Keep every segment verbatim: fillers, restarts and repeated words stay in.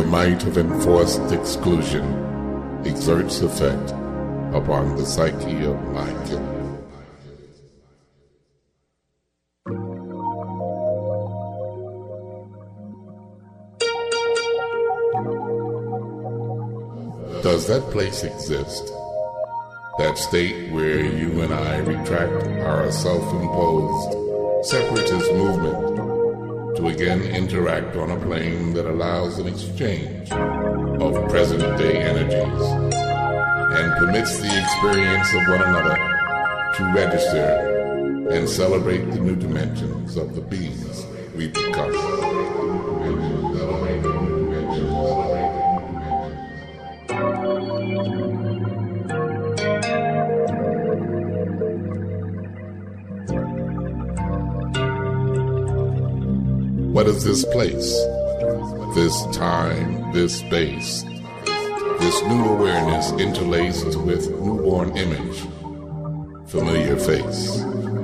might of enforced exclusion exerts effect upon the psyche of my killer. Does that place exist? That state where you and I retract our self-imposed separatist movement to again interact on a plane that allows an exchange of present-day energies and permits the experience of one another to register and celebrate the new dimensions of the beings we become. What is this place, this time, this space, this new awareness interlaced with newborn image, familiar face?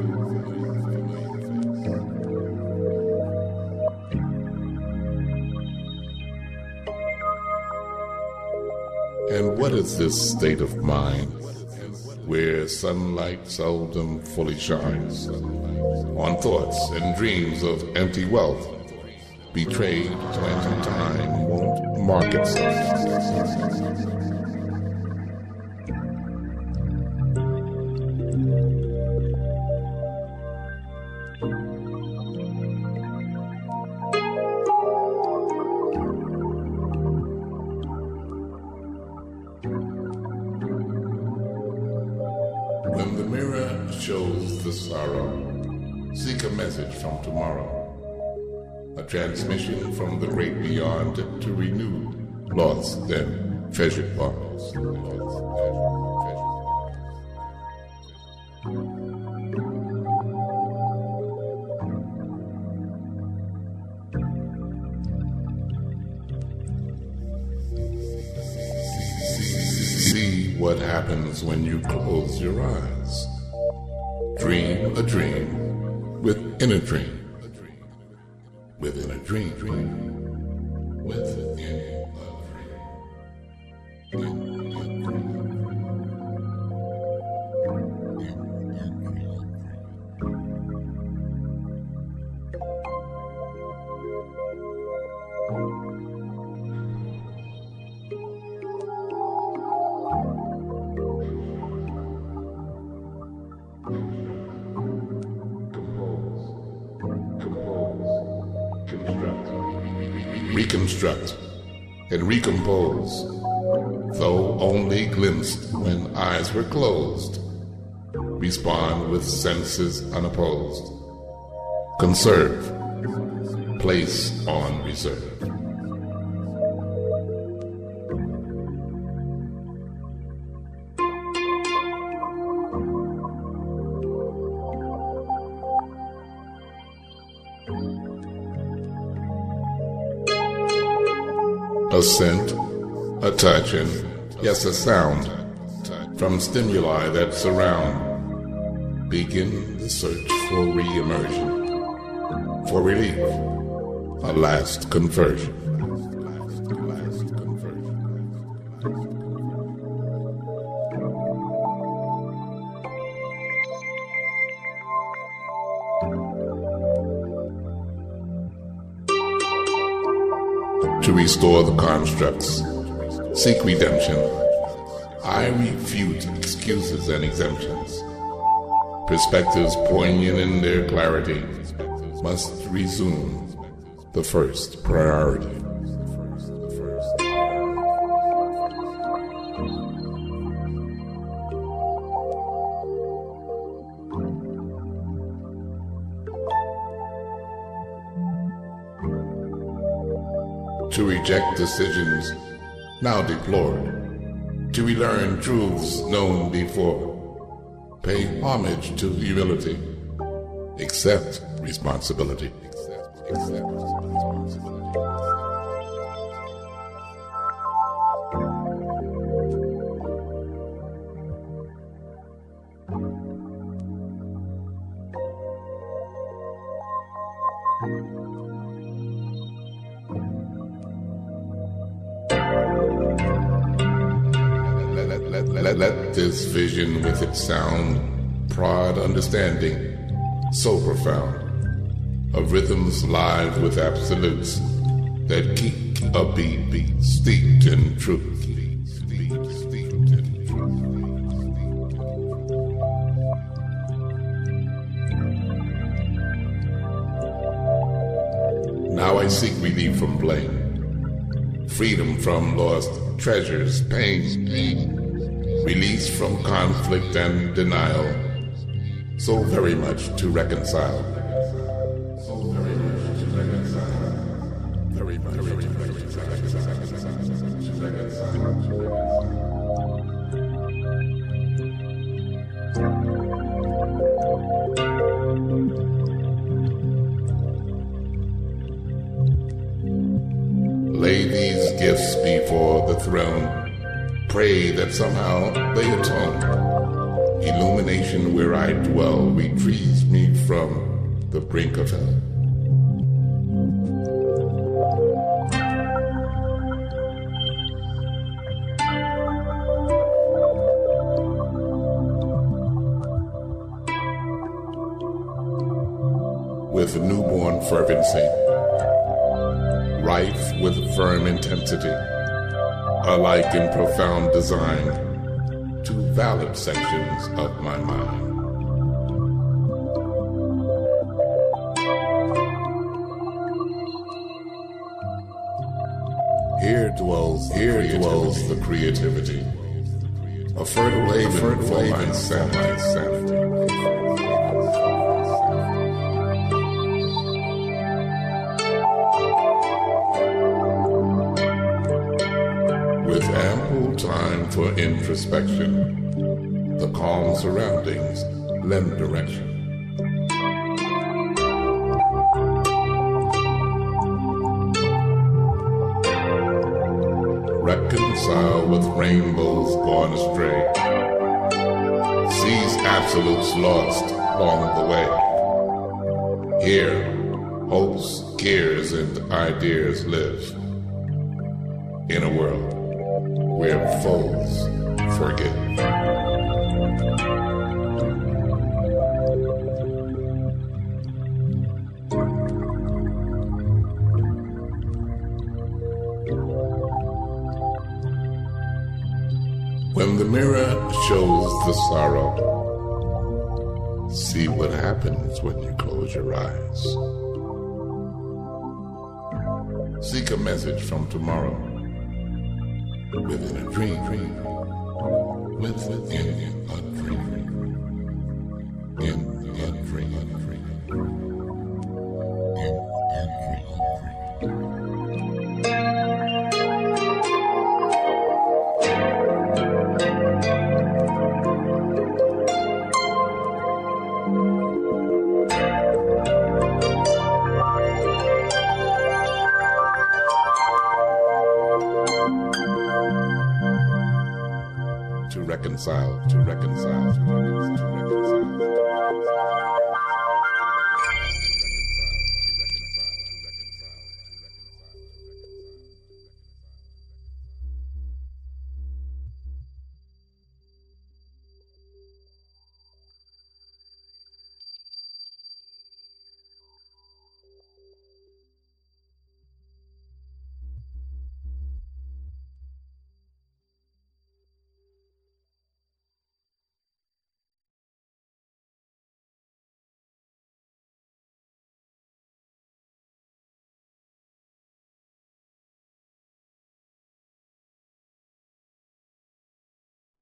And what is this state of mind where sunlight seldom fully shines on thoughts and dreams of empty wealth, betrayed when time won't mark itself? When the mirror shows the sorrow, seek a message from tomorrow. A transmission from the great beyond to renew lost and treasured bonds. See what happens when you close your eyes. Dream a dream within a dream. Within a dream, dream, within a dream, in a dream. Reconstruct and recompose, though only glimpsed when eyes were closed. Respond with senses unopposed. Conserve, place on reserve. A scent, a touch, and yes, a sound from stimuli that surround. Begin the search for re-immersion, for relief, a last conversion. To restore the constructs, seek redemption. I refute excuses and exemptions. Perspectives poignant in their clarity must resume the first priority. To reject decisions now deplored, to relearn truths known before, pay homage to humility, accept responsibility. Accept responsibility. Let, let this vision with its sound prod understanding so profound of rhythms live with absolutes that keep a beat, beat steeped in truth. Now I seek relief from blame, freedom from lost treasures, pain, release from conflict and denial, so very much to reconcile. So very much to reconcile. Very much, very much to Lay these gifts before the throne. Pray that somehow they atone. Illumination where I dwell retrieves me from the brink of hell. With newborn fervency, rife with firm intensity, alike in profound design, two valid sections of my mind. Here dwells, here dwells the creativity, a fertile haven for my sanity. With ample time for introspection, the calm surroundings lend direction. Reconcile with rainbows gone astray, sees absolutes lost along the way. Here, hopes, cares, and ideas live in a world where foes forgive. When the mirror shows the sorrow, see what happens when you close your eyes. Seek a message from tomorrow. Within a dream, dream, within a dream, in a dream, in a dream. To reconcile, to reconcile.